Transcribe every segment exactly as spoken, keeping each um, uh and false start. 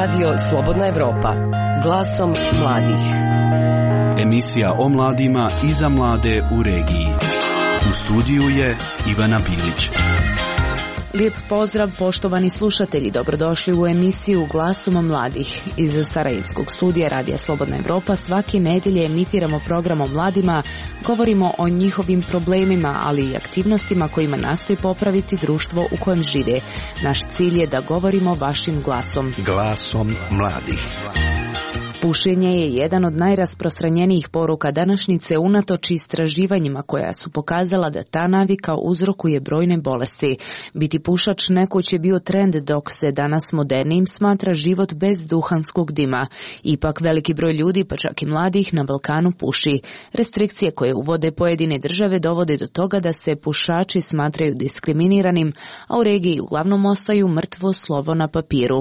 Radio Slobodna Evropa, glasom mladih. Emisija o mladima i za mlade u regiji. U studiju je Ivana Bilić. Lijep pozdrav poštovani slušatelji, dobrodošli u emisiju Glasom mladih. Iz Sarajevskog studija Radija Slobodna Evropa svake nedjelje emitiramo program o mladima, govorimo o njihovim problemima, ali i aktivnostima kojima nastoji popraviti društvo u kojem žive. Naš cilj je da govorimo vašim glasom. Glasom mladih. Pušenje je jedan od najrasprostranjenijih poruka današnjice unatoč istraživanjima koja su pokazala da ta navika uzrokuje brojne bolesti. Biti pušač nekoć je bio trend, dok se danas modernijim smatra život bez duhanskog dima. Ipak veliki broj ljudi, pa čak i mladih, na Balkanu puši. Restrikcije koje uvode pojedine države dovode do toga da se pušači smatraju diskriminiranim, a u regiji uglavnom ostaju mrtvo slovo na papiru.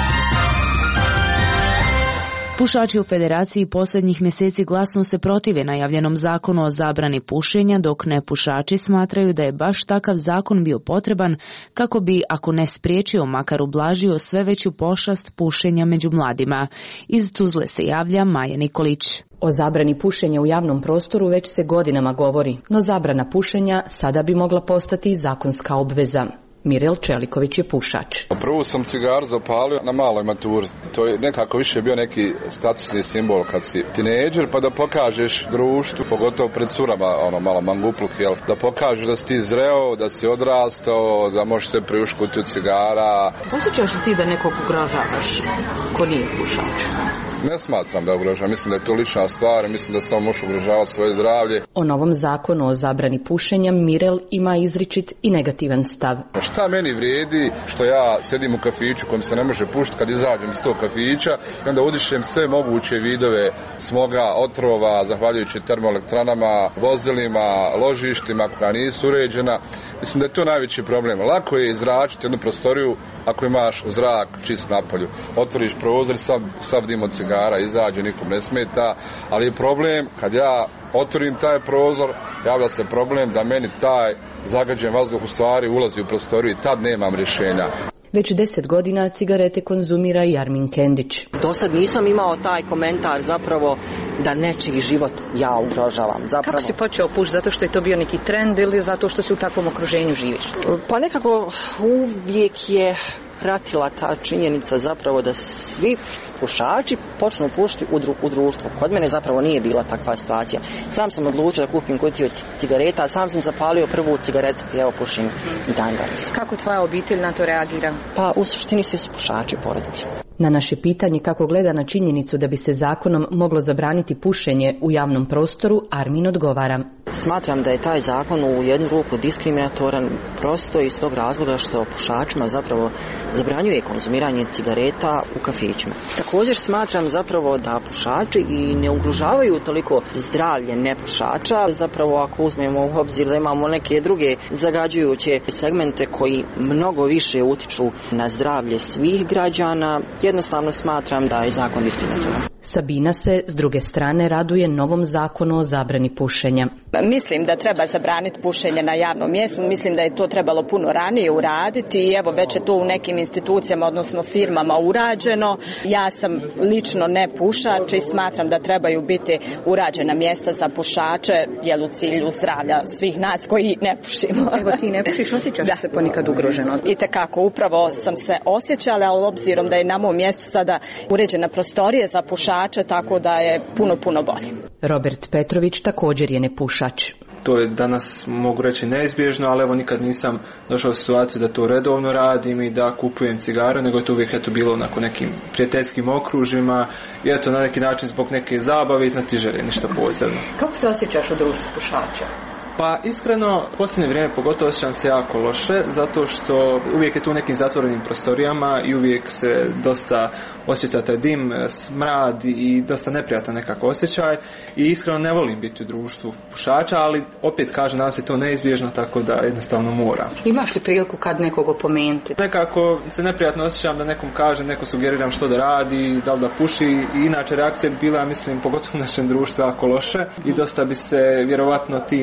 Pušači u Federaciji posljednjih mjeseci glasno se protive najavljenom zakonu o zabrani pušenja, dok nepušači smatraju da je baš takav zakon bio potreban kako bi, ako ne spriječio, makar ublažio sve veću pošast pušenja među mladima. Iz Tuzle se javlja Maja Nikolić. O zabrani pušenja u javnom prostoru već se godinama govori, no zabrana pušenja sada bi mogla postati i zakonska obveza. Mirel Čeliković je pušač. Prvu sam cigaru zapalio na maloj maturi. To je nekako više bio neki statusni simbol kad si tinejdžer, pa da pokažeš društvu, pogotovo pred curama, ono malo mangupluk, jel, da pokažeš da si ti zreo, da si odrastao, da možeš se priušti kutiju cigara. Osjećaš li ti da nekog ugrožavaš ko nije pušač? Ne smatram da ugrožavam, mislim da je to lična stvar, mislim da samo možeš ugrožavati svoje zdravlje. O novom zakonu o zabrani pušenja Mirel ima izričit i negativan stav. Šta meni vrijedi što ja sjedim u kafiću kojem se ne može pušiti kad izađem iz tog kafića i onda udišem sve moguće vidove smoga, otrova, zahvaljujući termoelektranama, vozilima, ložištima koja nisu uređena. Mislim da je to najveći problem. Lako je izračiti jednu prostoriju ako imaš zrak čist napolju. Otvoriš prozor, sav, sav dim od cigara izađe, nikom ne smeta, ali je problem kad ja otvorim taj prozor, javlja se problem da meni taj zagađen vazduh u stvari ulazi u prostoriju i tad nemam rješenja. Već deset godina cigarete konzumira i Armin Kendić. Do sad nisam imao taj komentar zapravo da nečiji život ja ugrožavam. Zapravo. Kako si počeo pušiti? Zato što je to bio neki trend ili zato što si u takvom okruženju živiš? Pa nekako uvijek je pratila ta činjenica zapravo da svi pušači počnu pušiti u, dru, u društvu. Kod mene zapravo nije bila takva situacija. Sam sam odlučio da kupim kutiju cigareta, sam sam zapalio prvu cigaretu i evo pušim i dan danas. Kako tvoja obitelj na to reagira? Pa u suštini svi su pušači u porodici. Na naše pitanje kako gleda na činjenicu da bi se zakonom moglo zabraniti pušenje u javnom prostoru, Armin odgovara. Smatram da je taj zakon u jednu ruku diskriminatoran prosto iz tog razloga što pušačima zapravo zabranjuje konzumiranje cigareta u kafićima. Također smatram zapravo da pušači i ne ugrožavaju toliko zdravlje nepušača. Zapravo ako uzmemo u obzir da imamo neke druge zagađujuće segmente koji mnogo više utiču na zdravlje svih građana, jednostavno smatram da je zakon diskriminatoran. Sabina se s druge strane raduje novom zakonu o zabrani pušenja. Mislim da treba zabraniti pušenje na javnom mjestu, mislim da je to trebalo puno ranije uraditi i evo već je to u nekim institucijama, odnosno firmama urađeno. Ja sam lično ne pušač i smatram da trebaju biti urađena mjesta za pušače, jer u cilju zdravlja svih nas koji ne pušimo. Evo ti ne pušiš, osjećaš da se ponekad ugroženo? I tekako, upravo sam se osjećala, ali obzirom da je na mom mjestu sada uređena prostorija za pušače, tako da je puno, puno bolje. Robert Petrović također je nepušač. To je danas, mogu reći, neizbježno, ali evo nikad nisam došao u situaciju da to redovno radim i da kupujem cigaru, nego je to uvijek eto bilo onako nekim prijateljskim okružima i eto na neki način zbog neke zabave iznatiželje, ništa posebno. Kako se osjećaš u društvu pušača? Pa iskreno, u posljednje vrijeme pogotovo osjećam se jako loše, zato što uvijek je tu u nekim zatvorenim prostorijama i uvijek se dosta osjeća taj dim, smrad i dosta neprijatan nekako osjećaj i iskreno ne volim biti u društvu pušača, ali opet kažem, danas je to neizbježno, tako da jednostavno mora. Imaš li priliku kad nekog opomenuti? Nekako se neprijatno osjećam da nekom kažem, neko sugeriram što da radi, da li da puši i inače reakcija bi bila, mislim, pogotovo u našem društvu jako loše i dosta bi se vjerovatno ti mladi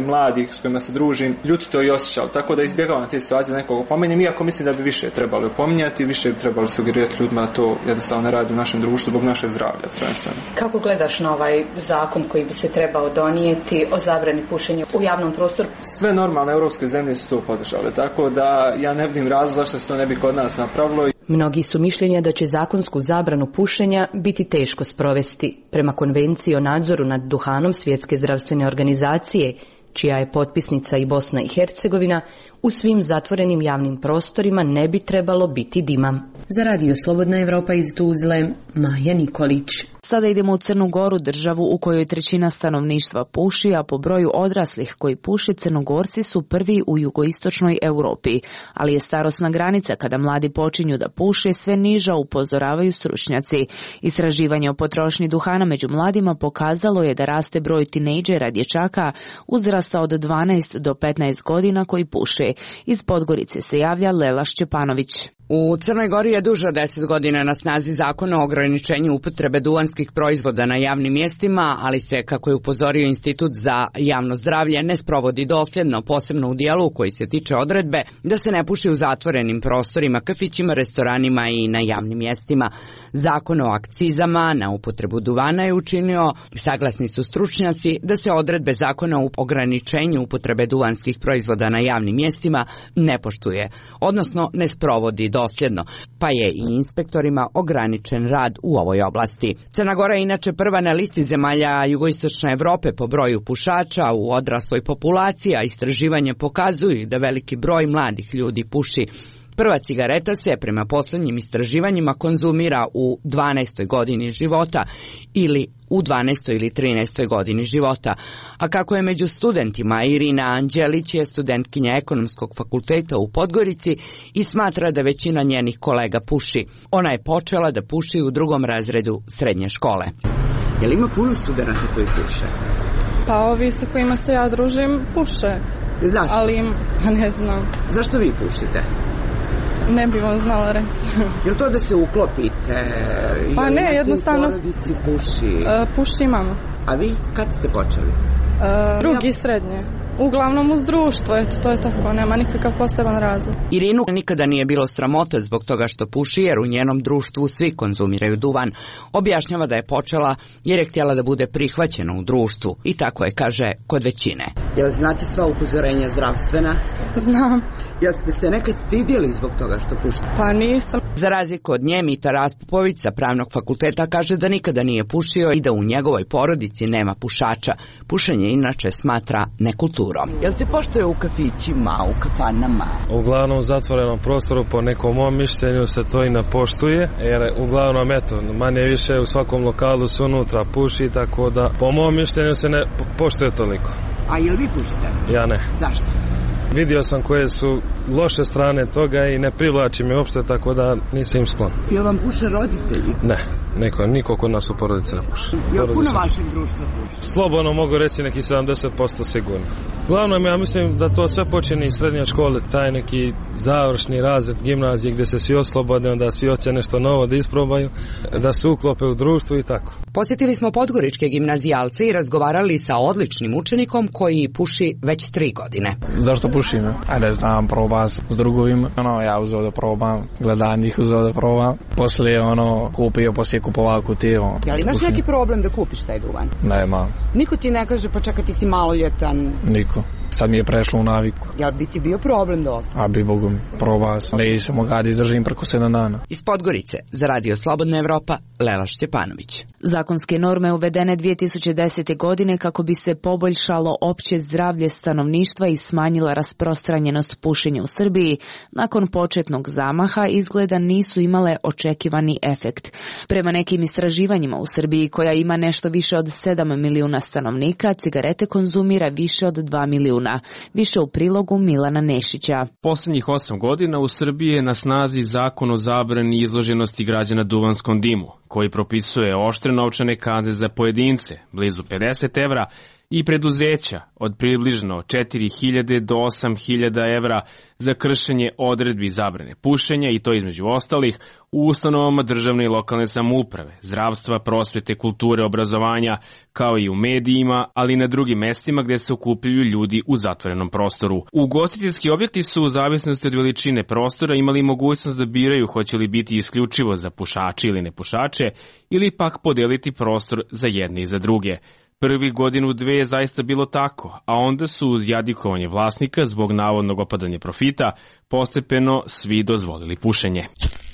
mladih s kojima se družim ljuti to i osjećali, tako da izbjegavam te situacije da nekog opominjem, iako mislim da bi više trebali opominjati, više bi trebali sugerirati ljudima da to jednostavno ne radi u našem društvu zbog našeg zdravlja. Prvenstveno. Kako gledaš na ovaj zakon koji bi se trebao donijeti o zabrani pušenja u javnom prostoru? Sve normalne europske zemlje su to podržale, tako da ja ne vidim razloga zašto se to ne bi kod nas napravilo. Mnogi su mišljenja da će zakonsku zabranu pušenja biti teško sprovesti. Prema Konvenciji o nadzoru nad duhanom Svjetske zdravstvene organizacije, čija je potpisnica i Bosna i Hercegovina, u svim zatvorenim javnim prostorima ne bi trebalo biti dima. Za Radio Slobodna Evropa iz Tuzle, Maja Nikolić. Sada idemo u Crnu Goru, državu u kojoj trećina stanovništva puši, a po broju odraslih koji puše Crnogorci su prvi u jugoistočnoj Europi. Ali je starosna granica kada mladi počinju da puše sve niža, upozoravaju stručnjaci. Istraživanje o potrošnji duhana među mladima pokazalo je da raste broj tinejdžera dječaka uzrasta od dvanaest do petnaest godina koji puše. Iz Podgorice se javlja Lela Šćepanović. U Crnoj Gori je duže od deset godina na snazi zakon o ograničenju upotrebe duvanskih proizvoda na javnim mjestima, ali se, kako je upozorio Institut za javno zdravlje, ne sprovodi dosljedno, posebno u dijelu koji se tiče odredbe da se ne puši u zatvorenim prostorima, kafićima, restoranima i na javnim mjestima. Zakon o akcizama na upotrebu duvana je učinio, saglasni su stručnjaci, da se odredbe zakona o ograničenju upotrebe duvanskih proizvoda na javnim mjestima ne poštuje, odnosno ne sprovodi dosljedno, pa je i inspektorima ograničen rad u ovoj oblasti. Crna Gora je inače prva na listi zemalja jugoistočne Evrope po broju pušača u odrasloj populaciji, a istraživanje pokazuju da veliki broj mladih ljudi puši. Prva cigareta se, prema posljednjim istraživanjima, konzumira u dvanaestoj godini života ili u dvanaestoj ili trinaestoj godini života. A kako je među studentima, Irina Anđelić je studentkinja Ekonomskog fakulteta u Podgorici i smatra da većina njenih kolega puši. Ona je počela da puši u drugom razredu srednje škole. Je li ima puno studenata koji puše? Pa ovi sa kojima se ja družim puše. Zašto? Ali pa ne znam. Zašto vi pušite? Ne bi vam znala reći. Je li to da se uklopite? Pa ne, jednostavno. U porodici puši? Uh, puši mama. A vi kad ste počeli? Uh, drugi ja... srednje. Uglavnom uz društvo, eto, to je tako, nema nikakav poseban razlog. Irinu nikada nije bilo sramota zbog toga što puši, jer u njenom društvu svi konzumiraju duvan. Objašnjava da je počela jer je htjela da bude prihvaćena u društvu i tako je, kaže, kod većine. Jel znate sva upozorenja zdravstvena? Znam. Jel ste se nekad stidjeli zbog toga što pušite? Pa nisam. Za razliku od nje, Mita Raspopović sa Pravnog fakulteta kaže da nikada nije pušio i da u njegovoj porodici nema pušača. Pušenje inače smatra nekulturom. Jel se poštuje u kafićima, u kafanama? Uglavnom u zatvorenom prostoru, po nekom mom mišljenju, se to i ne poštuje, jer uglavnom, eto, manje više u svakom lokalu su unutra puši, tako da po mom mišljenju se ne poštuje toliko. A jel vi pušite? Ja ne. Zašto? Vidio sam koje su loše strane toga i ne privlači mi uopšte, tako da nisam im sklon. Jel vam puše roditelji? Ne, niko, niko kod nas u porodici ne puše. Jel puno vašeg društva puše? Slobodno mogu reći neki sedamdeset posto sigurno. Glavnom, ja mislim da to sve počinje iz srednje škole, taj neki završni razred gimnazije gdje se svi oslobode, onda svi hoće nešto novo da isprobaju, da se uklope u društvu i tako. Posjetili smo podgoričke gimnazijalce i razgovarali sa odličnim učenikom koji puši već tri godine. Zašto pušim? A ne znam, probam s drugovima. Ono, ja uzeo da probam, gledam njih uzeo da probam. Poslije ono, kupio, poslije kupovao kutiju. Jel imaš pušim. Neki problem da kupiš taj duvan? Nema. Niko ti ne kaže, pa čekaj, ti si maloljetan? Niko. Sad mi je prešlo u naviku. Jel bi ti bio problem dosta? A bi, Bogu mi. Probao sam. Ne sam mogao da izdržim preko sedam dana. Iz Podgorice, za Radio Slobodna Evropa, Lela Šćepanović. Zakonske norme uvedene dvije tisuće desete. godine kako bi se poboljšalo opće zdravlje stanovništva i smanjila rasprostranjenost pušenja u Srbiji, nakon početnog zamaha izgleda nisu imale očekivani efekt. Prema nekim istraživanjima u Srbiji, koja ima nešto više od sedam milijuna stanovnika, cigarete konzumira više od dva milijuna. Više u prilogu Milana Nešića. Posljednjih osam godina u Srbiji je na snazi zakon o zabrani izloženosti građana duvanskom dimu, koji propisuje oštre novčane kazne za pojedince, blizu pedeset evra, i preduzeća od približno četiri hiljade do osam hiljada evra za kršenje odredbi zabrane pušenja i to između ostalih u ustanovama državne i lokalne samouprave, zdravstva, prosvete, kulture, obrazovanja, kao i u medijima, ali i na drugim mestima gde se okupljaju ljudi u zatvorenom prostoru. Ugostiteljski objekti su u zavisnosti od veličine prostora imali mogućnost da biraju hoće li biti isključivo za pušače ili nepušače ili pak podeliti prostor za jedne i za druge. Prvi godinu dve je zaista bilo tako, a onda su uz jadikovanje vlasnika zbog navodnog opadanja profita postepeno svi dozvolili pušenje.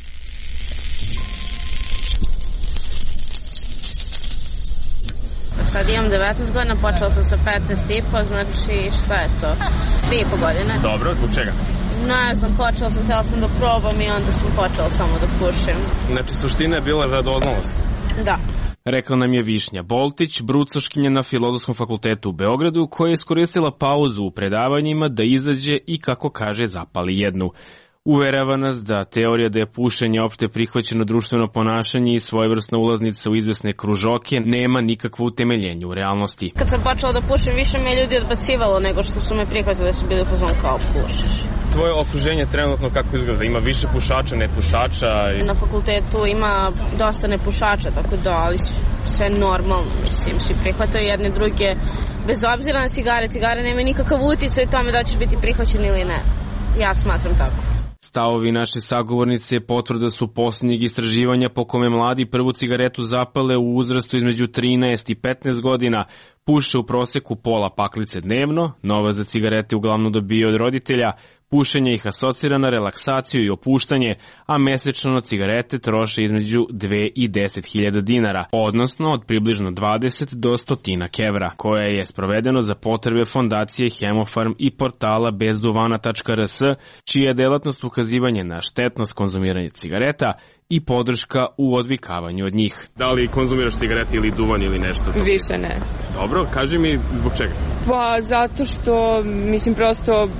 Sad imam devetnaest godina, počela sam sa petnaest i po, znači šta je to? tri i po godine. Dobro, zbog čega? Ne znam, počela sam, htjela sam da probam i onda sam počela samo da pušim. Znači, suština je bila radoznalost? Da. Rekla nam je Višnja Boltić, brucoškinja na Filozofskom fakultetu u Beogradu, koja je iskoristila pauzu u predavanjima da izađe i, kako kaže, zapali jednu. Uverava nas da teorija da je pušenje opšte prihvaćeno društveno ponašanje i svojevrsna ulaznica u izvesne kružoke nema nikakvo utemeljenje u realnosti. Kad sam počela da pušim, više me ljudi odbacivalo nego što su me prihvatili da su bili u fazonu kao pušiš. Tvoje okruženje trenutno kako izgleda? Ima više pušača, nepušača? I... Na fakultetu ima dosta nepušača, tako da, ali sve normalno, mislim, svi prihvataju jedne druge, bez obzira na cigare. Cigare nema nikakav uticaj u tome da ćeš biti prihvaćen ili ne. Ja smatram tako. Stavovi naše sagovornice potvrda su posljednjeg istraživanja po kome mladi prvu cigaretu zapale u uzrastu između trinaest i petnaest godina, puše u proseku pola paklice dnevno, novac za cigarete uglavnom dobije od roditelja, pušenje ih asocira na relaksaciju i opuštanje, a mesečno na cigarete troše između dve i deset hiljada dinara, odnosno od približno dvadeset do stotinak evra, koje je sprovedeno za potrebe fondacije Hemofarm i portala bezduvana tačka r s, čija je delatnost ukazivanje na štetnost konzumiranja cigareta i podrška u odvikavanju od njih. Da li konzumiraš cigarete ili duvan ili nešto? Više ne. Dobro, kaži mi zbog čega? Pa zato što, mislim, prosto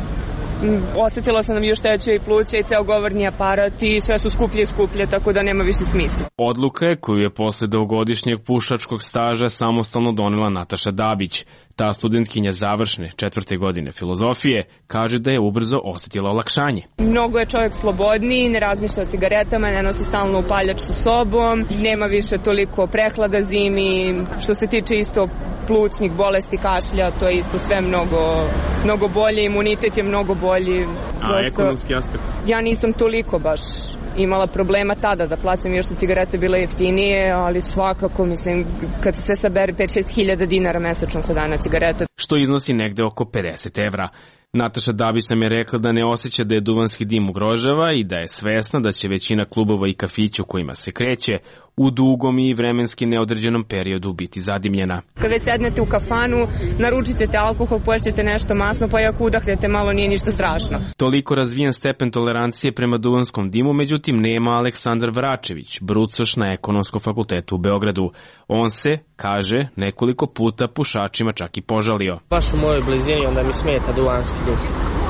osetila sam da mi oštećuje i pluća i ceo govorni aparat i sve su skuplje i skuplje, tako da nema više smisla. Odluka je koju je posle dvogodišnjeg pušačkog staža samostalno donela Nataša Dabić. Ta studentkinja završne četvrte godine filozofije kaže da je ubrzo osetila olakšanje. Mnogo je čovjek slobodniji, ne razmišlja o cigaretama, ne nosi stalno upaljač sa sobom, nema više toliko prehlada zimi, što se tiče isto plućnih bolesti, kašlja, to je isto sve mnogo, mnogo bolje, imunitet je mnogo bolji. A ekonomski aspekt? Ja nisam toliko baš imala problema tada da plaćam, još što cigarete bile jeftinije, ali svakako, mislim, kad se sve sabere pet do šest hiljada dinara mesečno sa dana cigareta. Što iznosi negde oko pedeset evra. Nataša Dabić nam je rekla da ne osjeća da je duvanski dim ugrožava i da je svesna da će većina klubova i kafića u kojima se kreće u dugom i vremenski neodređenom periodu biti zadimljena. Kada sednete u kafanu, naručit ćete alkohol, poješćete nešto masno, pa i ako udahnete malo nije ništa strašno. Toliko razvijen stepen tolerancije prema duvanskom dimu, međutim nema Aleksandar Vračević, brucoš na Ekonomskom fakultetu u Beogradu. On se, kaže, nekoliko puta pušačima čak i požalio. Baš u mojoj blizini onda mi smeta duvanski duh.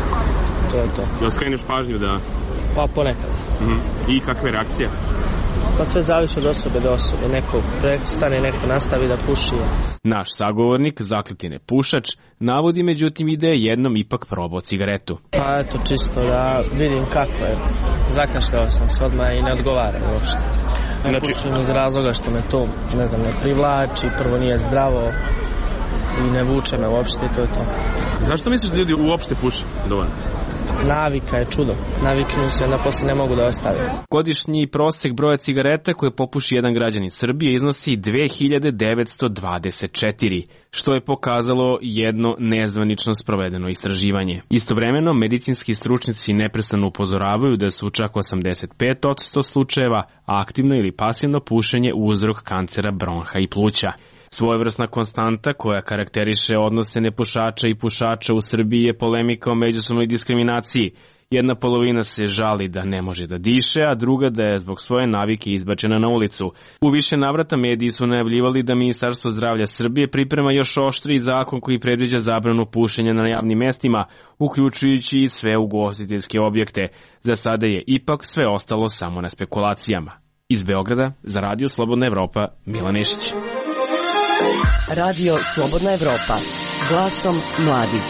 To je to. Da skreneš pažnju da... Pa ponekad. Mm-hmm. I kakve reakcije? Pa sve zavisi od osobe do osobe. Neko prestane, neko nastavi da puši. Naš sagovornik, zakleti nepušač, navodi međutim i da je jednom ipak probao cigaretu. Pa eto, čisto da vidim kako je. Zakašljao sam se odmah i ne odgovaram uopšte. Ne znači... pušim iz razloga što me to, ne znam, ne privlači, prvo nije zdravo i ne vuče me uopšte i to je to. Zašto misliš da ljudi uopšte puše dovoljno? Navika je čudo. Naviknu se da posle ne mogu da ostavim. Godišnji prosek broja cigareta koje popuši jedan građanin Srbije iznosi dve hiljade devetsto dvadeset četiri, što je pokazalo jedno nezvanično sprovedeno istraživanje. Istovremeno, medicinski stručnjaci neprestano upozoravaju da su čak osamdeset pet posto slučajeva aktivno ili pasivno pušenje uzrok kancera bronha i pluća. Svojevrsna konstanta koja karakteriše odnose nepušača i pušača u Srbiji je polemika o međusobnoj diskriminaciji. Jedna polovina se žali da ne može da diše, a druga da je zbog svoje navike izbačena na ulicu. U više navrata mediji su najavljivali da Ministarstvo zdravlja Srbije priprema još oštriji zakon koji predviđa zabranu pušenja na javnim mestima, uključujući i sve ugostiteljske objekte. Za sada je ipak sve ostalo samo na spekulacijama. Iz Beograda, za Radio Slobodna Evropa, Milan Nešić. Radio Slobodna Evropa. Glasom mladih.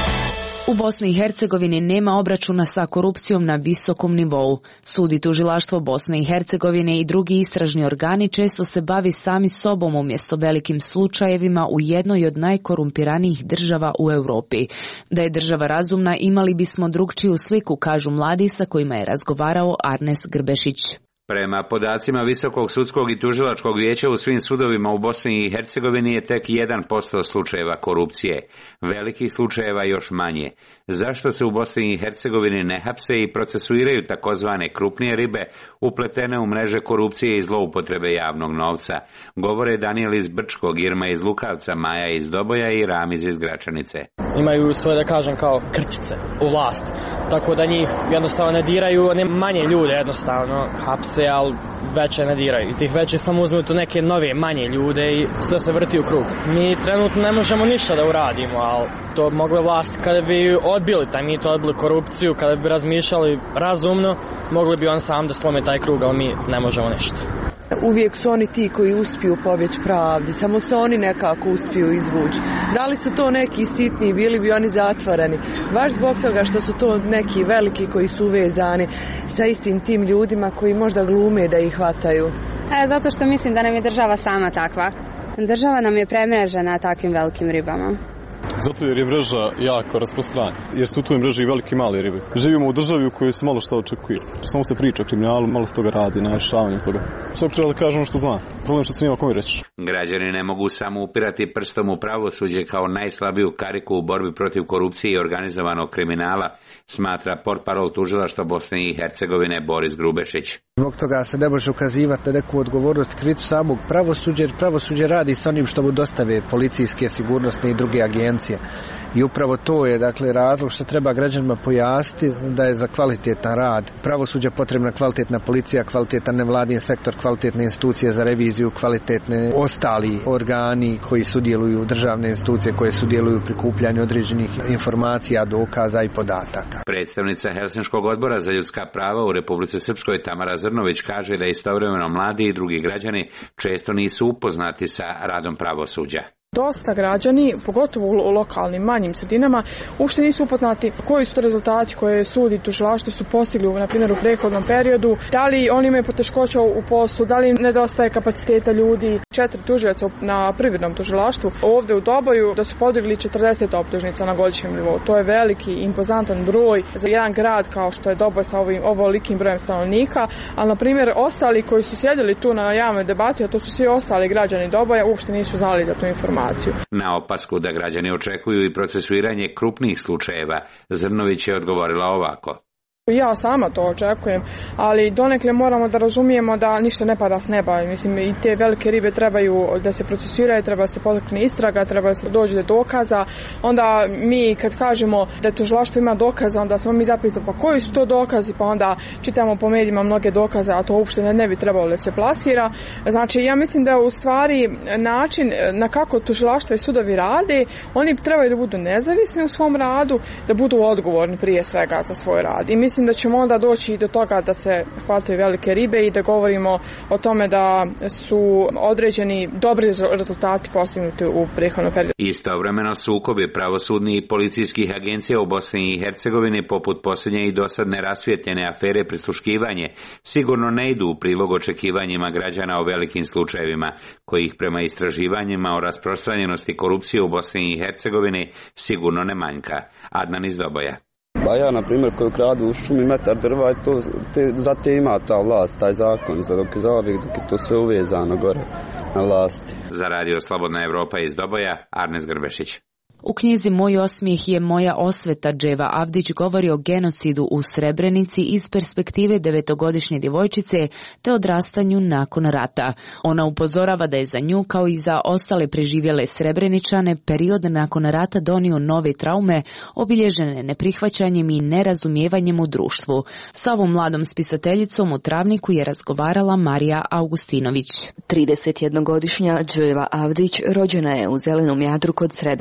U Bosni i Hercegovini nema obračuna sa korupcijom na visokom nivou. Sud i tužilaštvo Bosne i Hercegovine i drugi istražni organi često se bavi sami sobom umjesto velikim slučajevima u jednoj od najkorumpiranijih država u Europi. Da je država razumna, imali bismo drugčiju sliku, kažu mladi sa kojima je razgovarao Arnes Grbešić. Prema podacima Visokog sudskog i tužilačkog vijeća u svim sudovima u Bosni i Hercegovini je tek jedan posto slučajeva korupcije. Velikih slučajeva još manje. Zašto se u Bosni i Hercegovini ne hapse i procesuiraju takozvane krupnije ribe upletene u mreže korupcije i zloupotrebe javnog novca? Govore Daniel iz Brčkog, Irma iz Lukavca, Maja iz Doboja i Ramiz iz Gračanice. Imaju svoje, da kažem, kao krtice u vlast, tako da njih jednostavno ne diraju, ne manje ljude jednostavno hapse, ali veće ne diraju. I tih veće samo uzmu tu neke nove manje ljude i sve se vrti u krug. Mi trenutno ne možemo ništa da uradimo, ali to mogle vlasti kada bi odbili taj mito, odbili korupciju, kada bi razmišljali razumno, mogli bi on sam da slome taj krug, ali mi ne možemo ništa. Uvijek su oni ti koji uspiju pobjeći pravdi, samo se oni nekako uspiju izvući. Da li su to neki sitni, bili bi oni zatvoreni. Baš zbog toga što su to neki veliki koji su uvezani sa istim tim ljudima koji možda glume da ih hvataju. E, zato što mislim da nam je država sama takva. Država nam je premrežena takvim velikim ribama. Zato jer je mreža jako rasprostranjena, jer su u toj mreži i velike i male ribe. Živimo u državi u kojoj se malo šta očekuje. Samo se priča o kriminalu, malo se toga radi na rješavanju toga. Svak treba da kaže ono što zna. Problem što se nima kome reći. Građani ne mogu samo upirati prstom u pravosuđe kao najslabiju kariku u borbi protiv korupcije i organizovanog kriminala, smatra portparol tužilaštva Bosne i Hercegovine Boris Grubešić. Zbog toga se ne može ukazivati na neku odgovornost krivicu samog pravosuđa, jer pravosuđe radi sa onim što mu dostave policijske, sigurnosne i druge agencije. I upravo to je, dakle, razlog što treba građanima pojasniti da je za kvalitetan rad pravosuđa potrebna kvalitetna policija, kvalitetan nevladin sektor, kvalitetne institucije za reviziju, kvalitetne ostali organi koji sudjeluju, državne institucije koje sudjeluju u prikupljanju određenih informacija, dokaza i podataka. Predstavnica Helsinškog odbora za ljudska prava u Republici Srpskoj Tamara Zrnović kaže da istovremeno mladi i drugi građani često nisu upoznati sa radom pravosuđa. Dosta građani, pogotovo u lokalnim manjim sredinama, uopšte nisu upoznati koji su to rezultati koje sud i tužilaštvo su postigli, na primjer, u prethodnom periodu, da li oni imaju poteškoća u poslu, da li nedostaje kapaciteta ljudi. Četiri tužioca na privrednom tužilaštvu ovdje u Doboju da su podigli četrdeset optužnica na godišnjem nivou. To je veliki, impozantan broj za jedan grad kao što je Doboj sa ovim ovolikim brojem stanovnika, ali na primjer ostali koji su sjedili tu na javnoj debati, a to su svi ostali građani Doboja, uopšte nisu znali za tu informaciju. Na opasku da građani očekuju i procesuiranje krupnih slučajeva, Zrnović je odgovorila ovako. Ja sama to očekujem, ali donekle moramo da razumijemo da ništa ne pada s neba. Mislim, i te velike ribe trebaju da se procesuiraju, treba se potakne istraga, treba da se dođe do dokaza. Onda mi kad kažemo da tužilaštvo ima dokaza, onda smo mi zapisali pa koji su to dokazi, pa onda čitamo po medijima mnoge dokaze, a to uopšte ne, ne bi trebalo da se plasira. Znači, ja mislim da u stvari način na kako tužilaštvo i sudovi rade, oni trebaju da budu nezavisni u svom radu, da budu odgovorni prije svega za svoj rad. I mislim da ćemo onda doći do toga da se hvataju velike ribe i da govorimo o tome da su određeni dobri rezultati postignuti u prethodnom periodu. Istovremeno sukobi pravosudnih i policijskih agencija u Bosni i Hercegovini poput posljednje i dosad nerasvijetljene afere prisluškivanje sigurno ne idu u prilog očekivanjima građana o velikim slučajevima, kojih prema istraživanjima o rasprostranjenosti korupcije u Bosni i Hercegovini sigurno ne manjka. Adnan iz Doboja. Pa ja, na primjer, koji kradu u šumi metar drva, to, te, za te ima ta vlast, taj zakon, za dok je zauvijek, dok je to sve uvezano gore na vlasti. Za Radio Slobodna Evropa iz Doboja, Arnes Grbešić. U knjizi Moj osmijeh je moja osveta Dževa Avdić govori o genocidu u Srebrenici iz perspektive devetogodišnje djevojčice te odrastanju nakon rata. Ona upozorava da je za nju, kao i za ostale preživjele Srebreničane, period nakon rata donio nove traume, obilježene neprihvaćanjem i nerazumijevanjem u društvu. Sa ovom mladom spisateljicom u Travniku je razgovarala Marija Augustinović. tridesetjednogodišnja Dževa Avdić rođena je u Zelenom Jadru kod Srebrenice.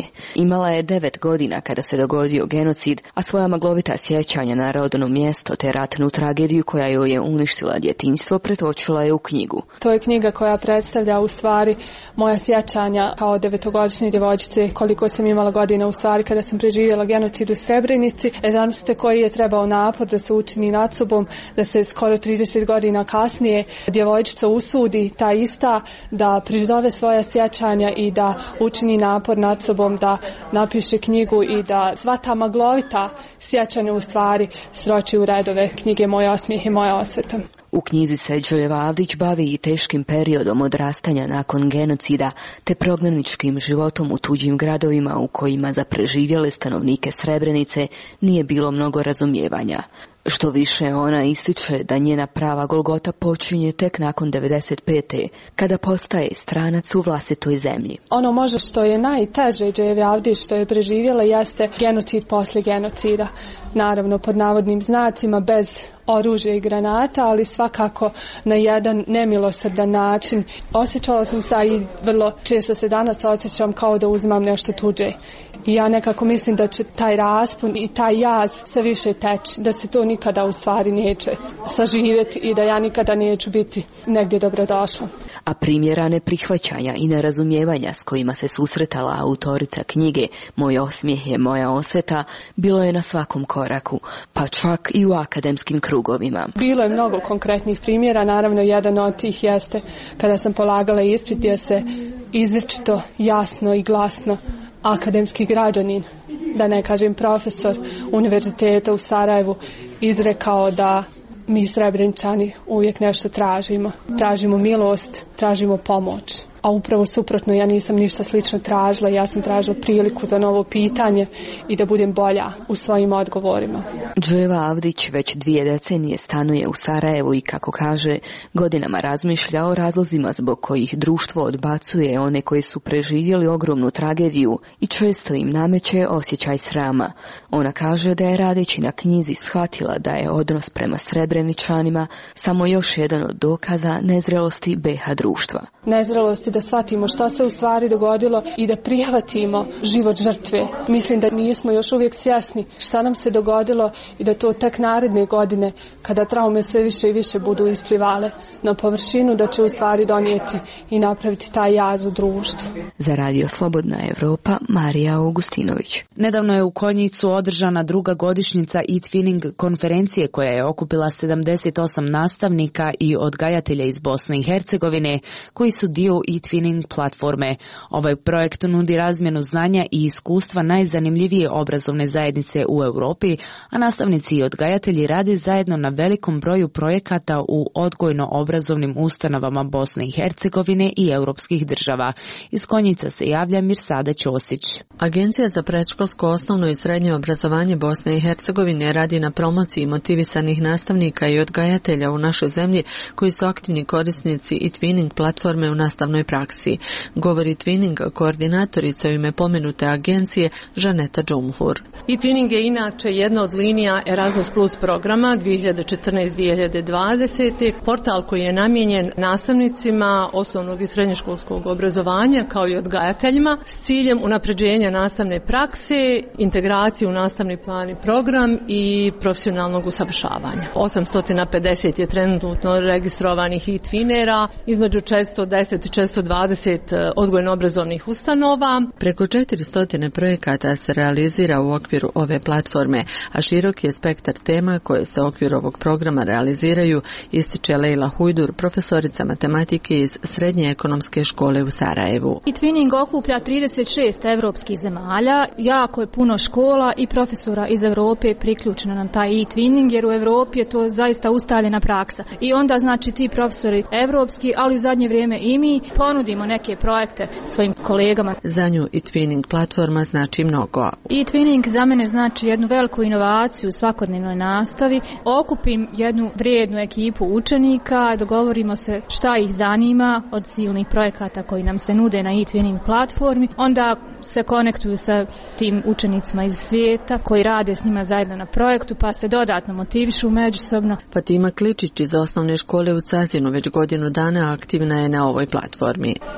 Imala je devet godina kada se dogodio genocid, a svoja maglovita sjećanja na rodno mjesto te ratnu tragediju koja joj je uništila djetinjstvo pretočila je u knjigu. To je knjiga koja predstavlja u stvari moja sjećanja kao devetogodišnje djevojčice, koliko sam imala godina u stvari kada sam preživjela genocid u Srebrenici. E, zamislite koji je trebao napor da se učini nad sobom, da se skoro trideset godina kasnije djevojčica usudi, ta ista, da prizove svoja sjećanja i da učini napor nad sobom, da napiše knjigu i da sva ta maglovita sjećanja u stvari sroči u redove knjige Moj osmijeh i moja osveta. U knjizi se Đuljeva Avdić bavi i teškim periodom odrastanja nakon genocida te prognaničkim životom u tuđim gradovima u kojima za preživjele stanovnike Srebrenice nije bilo mnogo razumijevanja. Što više ona ističe da njena prava golgota počinje tek nakon devedeset pete kada postaje stranac u vlastitoj zemlji. Ono možda što je najteže Đuljeve Avdić što je preživjela jeste genocid poslije genocida. Naravno pod navodnim znacima, bez oružja i granata, ali svakako na jedan nemilosrdan način. Osjećala sam se i vrlo često se danas osjećam kao da uzimam nešto tuđe. I ja nekako mislim da će taj raspon i taj jaz sve više teći, da se to nikada u stvari neće saživjeti i da ja nikada neću biti negdje dobrodošla. A primjera neprihvaćanja i nerazumijevanja s kojima se susretala autorica knjige Moj osmijeh je moja osveta bilo je na svakom koraku, pa čak i u akademskim krugovima. Bilo je mnogo konkretnih primjera, naravno jedan od tih jeste kada sam polagala ispit gdje se izričito, jasno i glasno akademski građanin, da ne kažem profesor univerziteta u Sarajevu, izrekao da mi Srebreničani uvijek nešto tražimo. Tražimo milost, tražimo pomoć. A upravo suprotno, ja nisam ništa slično tražila, ja sam tražila priliku za novo pitanje i da budem bolja u svojim odgovorima. Đuljeva Avdić već dvije decenije stanuje u Sarajevu i, kako kaže, godinama razmišlja o razlozima zbog kojih društvo odbacuje one koji su preživjeli ogromnu tragediju i često im nameće osjećaj srama. Ona kaže da je radeći na knjizi shvatila da je odnos prema Srebreničanima samo još jedan od dokaza nezrelosti be ha društva. Nezrelosti da shvatimo šta se u stvari dogodilo i da prihvatimo život žrtve. Mislim da nismo još uvijek svjesni šta nam se dogodilo i da to tek naredne godine, kada traume sve više i više budu isplivale na površinu, da će u stvari donijeti i napraviti taj jaz u društvu. Za Radio Slobodna Evropa, Marija Augustinović. Nedavno je u Konjicu održana druga godišnjica e-twinning konferencije koja je okupila sedamdeset osam nastavnika i odgajatelja iz Bosne i Hercegovine koji su dio e-twinning platforme. Ovaj projekt nudi razmjenu znanja i iskustva najzanimljivije obrazovne zajednice u Europi, a nastavnici i odgajatelji rade zajedno na velikom broju projekata u odgojno-obrazovnim ustanovama Bosne i Hercegovine i europskih država. Iz Konjica se javlja Mirsada Ćosić. Agencija za predškolsko, osnovno i srednje obrazovanje Bosne i Hercegovine radi na promociji motivisanih nastavnika i odgajatelja u našoj zemlji koji su aktivni korisnici e-twinning platforme u nastavnoj praksi, govori Twinning koordinatorica u ime pomenute agencije Žaneta Džumhur. E-twinning je inače jedna od linija Erasmus Plus programa dvije hiljade četrnaeste do dvije hiljade dvadesete. Portal koji je namijenjen nastavnicima osnovnog i srednjoškolskog obrazovanja kao i odgajateljima s ciljem unapređenja nastavne prakse, integracije u nastavni plan i program i profesionalnog usavršavanja. osamsto pedeset je trenutno registrovanih e-twinera, između četiristo deset i četiristo dvadeset odgojno-obrazovnih ustanova. Preko četiristo projekata se realizira u okviru ove platforme, a širok je spektar tema koje se u okviru ovog programa realiziraju, ističe Lejla Hujdur, profesorica matematike iz Srednje ekonomske škole u Sarajevu. E-twinning okuplja trideset šest evropskih zemalja, jako je puno škola i profesora iz Europe priključeno na taj e-twinning, jer u Europi je to zaista ustaljena praksa. I onda znači ti profesori evropski, ali u zadnje vrijeme i mi ponudimo neke projekte svojim kolegama. Za nju e-twinning platforma znači mnogo. E-twinning za mene znači jednu veliku inovaciju u svakodnevnoj nastavi. Okupim jednu vrijednu ekipu učenika, dogovorimo se šta ih zanima od silnih projekata koji nam se nude na e-twinning platformi. Onda se konektuju sa tim učenicima iz svijeta koji rade s njima zajedno na projektu, pa se dodatno motivišu međusobno. Fatima Kličić iz osnovne škole u Cazinu već godinu dana aktivna je na ovoj platformi.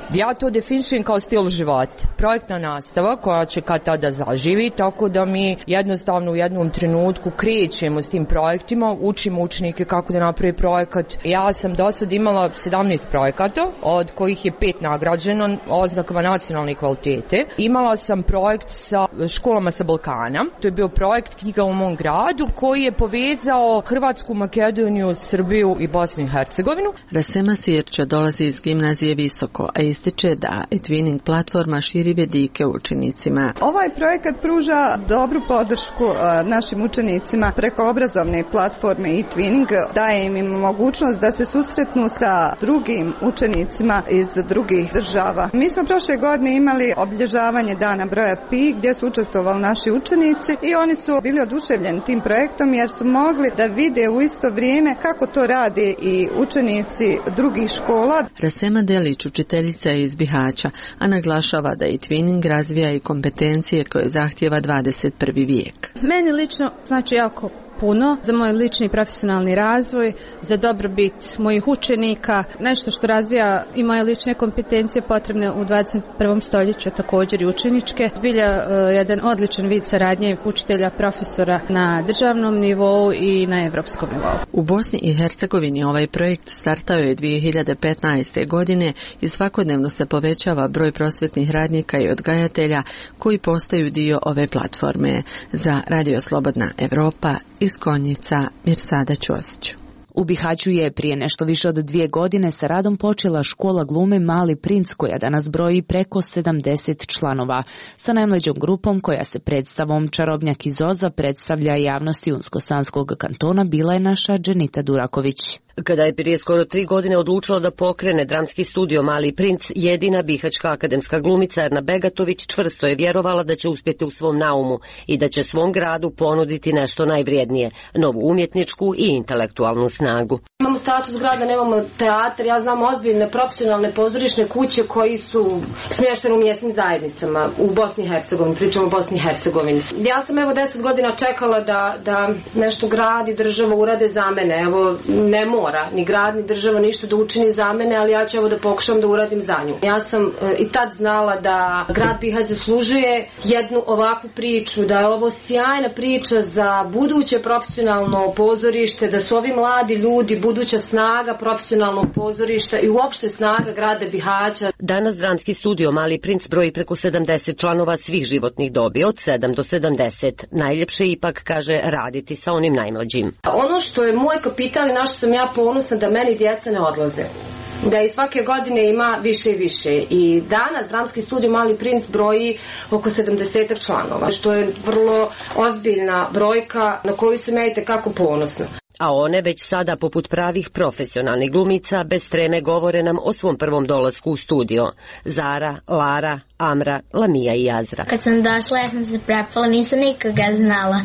Ja to definišem kao stil života. Projektna nastava koja će kad tada zaživi, tako da mi jednostavno u jednom trenutku krećemo s tim projektima, učimo učenike kako da napravi projekat. Ja sam do sad imala sedamnaest projekata, od kojih je pet nagrađeno oznakama nacionalne kvalitete. Imala sam projekt sa školama sa Balkana. To je bio projekt Knjiga u mom gradu koji je povezao Hrvatsku, Makedoniju, Srbiju i Bosnu i Hercegovinu. Rasema Sirča dolazi iz gimnazije Visoko, a ističe da e-twinning platforma širi vedike učenicima. Ovaj projekat pruža dobru podršku našim učenicima preko obrazovne platforme e-twinning, daje im mogućnost da se susretnu sa drugim učenicima iz drugih država. Mi smo prošle godine imali obilježavanje dana broja pi gdje su učestvovali naši učenici i oni su bili oduševljeni tim projektom jer su mogli da vide u isto vrijeme kako to rade i učenici drugih škola. Rasema Delić, učiteljica je iz Bihaća, a naglašava da e-twinning razvija i kompetencije koje zahtjeva dvadeset prvi vijek. Meni lično znači jako puno za moj lični profesionalni razvoj, za dobrobit mojih učenika, nešto što razvija i moje lične kompetencije potrebne u dvadeset prvom stoljeću, također i učeničke. Zbilja jedan odličan vid saradnje učitelja, profesora na državnom nivou i na evropskom nivou. U Bosni i Hercegovini ovaj projekt startao je dvije hiljade petnaeste. godine i svakodnevno se povećava broj prosvetnih radnika i odgajatelja koji postaju dio ove platforme. Za Radio Slobodna Evropa iz Konjica, Mirsada Ćosić. U Bihaću je prije nešto više od dvije godine sa radom počela škola glume Mali princ koja danas broji preko sedamdeset članova. Sa najmlađom grupom koja se predstavom Čarobnjak iz Oza predstavlja javnosti Unsko-Sanskog kantona bila je naša Dženita Duraković. Kada je prije skoro tri godine odlučila da pokrene dramski studio Mali princ, jedina bihaćka akademska glumica Erna Begatović čvrsto je vjerovala da će uspjeti u svom naumu i da će svom gradu ponuditi nešto najvrijednije, novu umjetničku i intelektualnu snagu. Imamo status grada, nemamo teatar, ja znam ozbiljne profesionalne pozorišne kuće koji su smještene u mjesnim zajednicama u Bosni i Hercegovini, pričamo o Bosni i Hercegovini. Ja sam evo deset godina čekala da, da nešto grad i država urade za mene, evo ne mogu ni grad, ni država ništa da učini za mene, ali ja ću ovo da pokušam da uradim za nju. Ja sam e, i tad znala da grad Bihać zaslužuje jednu ovakvu priču, da je ovo sjajna priča za buduće profesionalno pozorište, da su ovi mladi ljudi buduća snaga profesionalnog pozorišta i uopšte snaga grada Bihaća. Danas dramski studio Mali princ broji preko sedamdeset članova svih životnih dobi, od sedam do sedamdeset. Najljepše ipak, kaže, raditi sa onim najmlađim. Ono što je moj kapital i na što sam ja ponosna da meni djeca ne odlaze. Da i svake godine ima više i više. I danas dramski studio Mali princ broji oko sedamdeset članova, što je vrlo ozbiljna brojka na koju sam ja itekako ponosna. A one već sada, poput pravih profesionalnih glumica, bez treme govore nam o svom prvom dolasku u studio. Zara, Lara, Amra, Lamija i Azra. Kad sam došla, ja sam se prepala, nisam nikoga znala.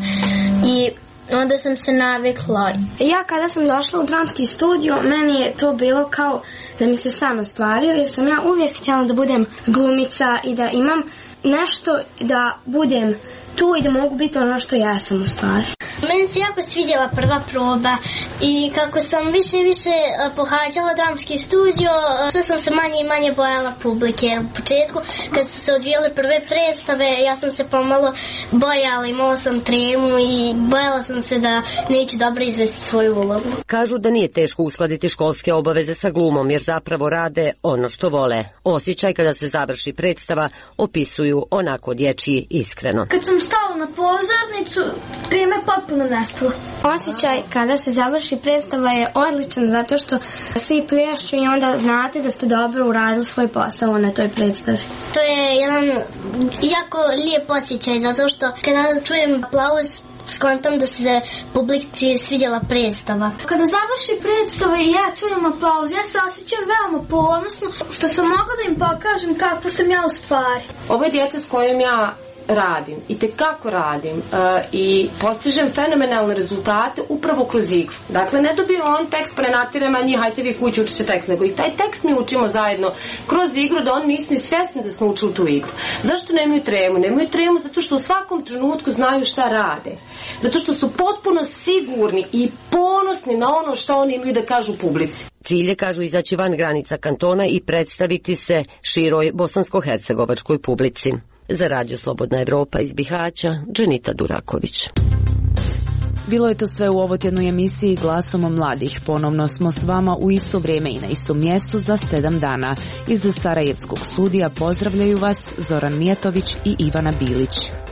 I onda sam se navikla. Ja kada sam došla u dramski studio, meni je to bilo kao da mi se san ostvario, jer sam ja uvijek htjela da budem glumica i da imam nešto, da budem tu i da mogu biti ono što ja sam u stvari. Meni se jako svidjela prva proba i kako sam više i više pohađala dramski studio, sve sam se manje i manje bojala publike. U početku, kad su se odvijale prve predstave, ja sam se pomalo bojala, imala sam tremu i bojala sam se da neću dobro izvesti svoju ulogu. Kažu da nije teško uskladiti školske obaveze sa glumom, jer zapravo rade ono što vole. Osjećaj kada se završi predstava opisuju onako dječji iskreno. Kad sam stala na pozornicu, treme potpuno nestalo. Osjećaj kada se završi predstava je odličan zato što svi plješću i onda znate da ste dobro uradili svoj posao na toj predstavi. To je jedan jako lijep osjećaj zato što kada čujem aplauz, skontam da se publici svidjela predstava. Kada završi predstava i ja čujem aplauz, ja se osjećam veoma ponosno što sam mogla da im pokažem kako sam ja u stvari. Ovo je djeca s kojim ja radim i tekako radim uh, i postižem fenomenalne rezultate upravo kroz igru. Dakle, ne dobijemo on tekst pa ne natiramo njih, hajte vi kući učite tekst, nego i taj tekst mi učimo zajedno kroz igru da oni nisu ni svjesni da smo učili tu igru. Zašto nemaju tremu? Nemaju tremu zato što u svakom trenutku znaju šta rade. Zato što su potpuno sigurni i ponosni ponosni na ono što oni imaju da kažu publici. Cilj je, kažu, izaći van granica kantona i predstaviti se široj bosansko-hercegovačkoj publici. Za Radio Slobodna Evropa iz Bihaća, Dženita Duraković. Bilo je to sve u ovotjednoj emisiji Glasom mladih. Ponovno smo s vama u isto vrijeme i na istom mjestu za sedam dana. Iz Sarajevskog studija pozdravljaju vas Zoran Mijatović i Ivana Bilić.